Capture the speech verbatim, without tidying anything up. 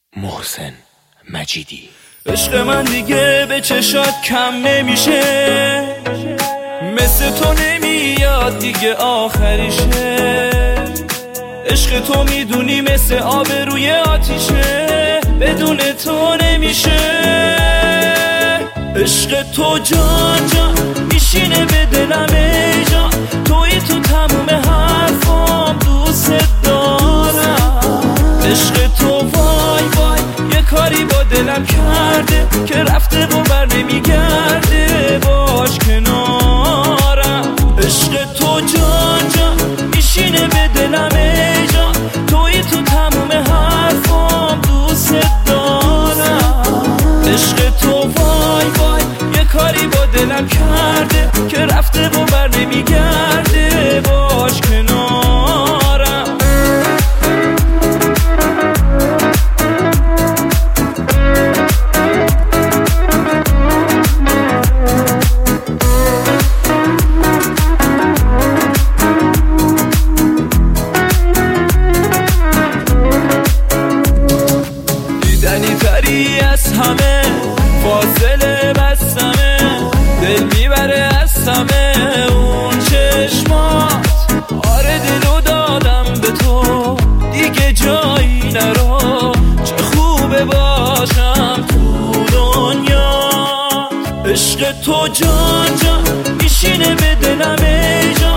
محسن مجیدی. عشق من دیگه به چشات کم نمیشه، مثل تو نمیاد دیگه آخریشه. عشق تو میدونی مثل آب روی آتیشه، بدون تو نمیشه. عشق تو جان جان میشینه به دلم ای جان، توی تو تموم حرفام دوست دارم. عشق تو وای وای یه کاری با دلم کرده که رفته و بر نمیگرده، باش کنارم. عشق تو جان جان میشینه به دلم ای جان، توی تو تموم حرفام دوست دارم. عشق تو وای وای یه کاری با دلم کرده که رفته و بر نمیگرده، باش کنارم. دیدنی تری از همه، فاصله بستمه، دل میبره از همه اون چشمات. آره دلو دادم به تو دیگه جایی نرو، چه خوبه باشم تو دنیا. عشق تو جان جان میشینه به دلم ای جان،